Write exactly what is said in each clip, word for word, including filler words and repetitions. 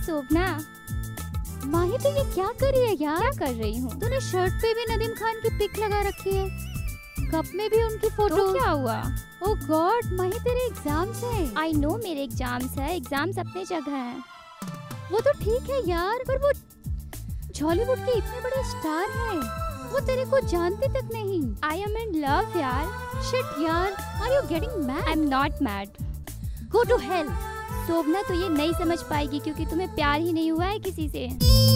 शोभना। माही तो ये क्या कर रही है यार? क्या कर रही हूँ? तूने शर्ट पे भी नदीम खान की पिक लगा रखी है, कप में भी उनकी फोटो। तो क्या हुआ? ओह गॉड माही तेरे एग्जाम्स हैं। आई नो मेरे एग्जाम्स है, एग्जाम्स अपनी जगह है। वो तो ठीक है यार, पर वो हॉलीवुड के इतने बड़े स्टार हैं, वो तेरे को जानते तक नहीं। आई एम इन लव यार। शिट यार, are you getting mad? I am not mad. Go to hell. Shobhana तो ये नहीं समझ पाएगी क्योंकि तुम्हें प्यार ही नहीं हुआ है किसी से।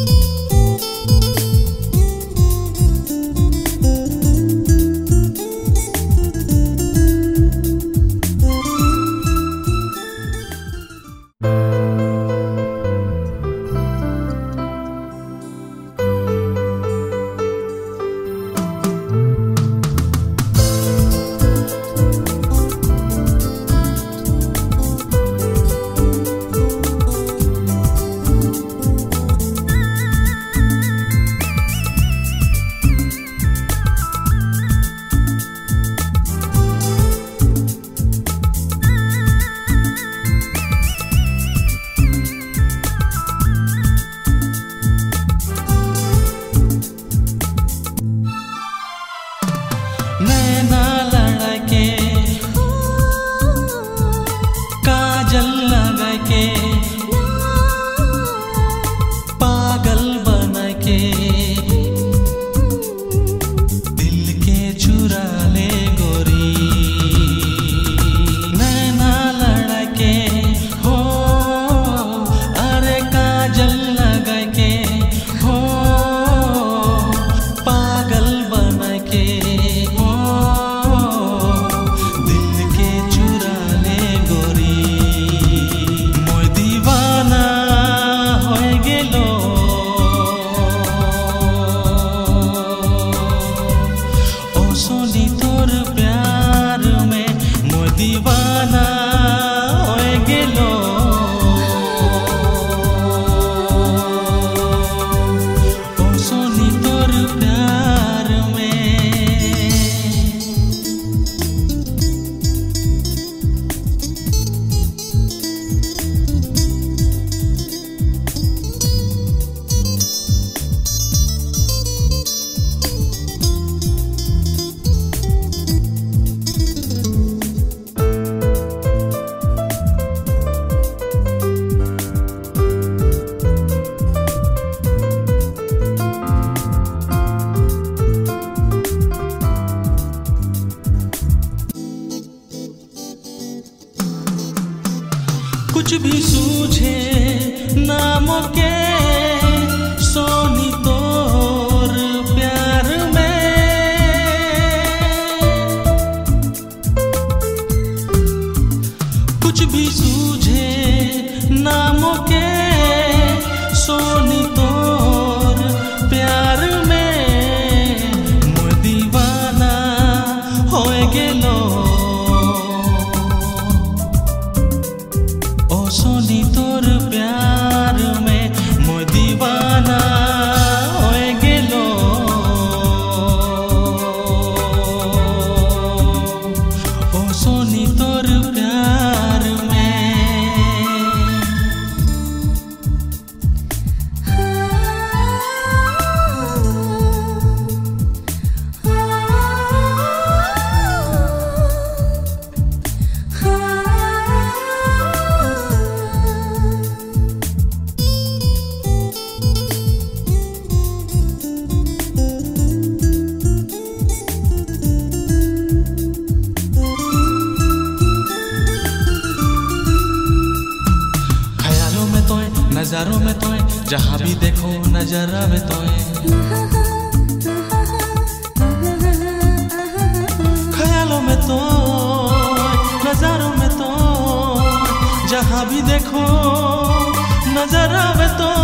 कुछ भी सूझे नामों के सोनी तोर प्यार में, कुछ भी सूझे नामों के सोनी तोर प्यार में, मोर दीवाना होए गेलो सोनी तोर प्यार में, मोर दीवाना होए गेलो ओ सोनी तोर प्यार में। नजारों में तोए जहाँ भी देखो नजर आवे तोए, ख्यालों में तोए नजारों में तोए जहाँ भी देखो नजर आवे तोए।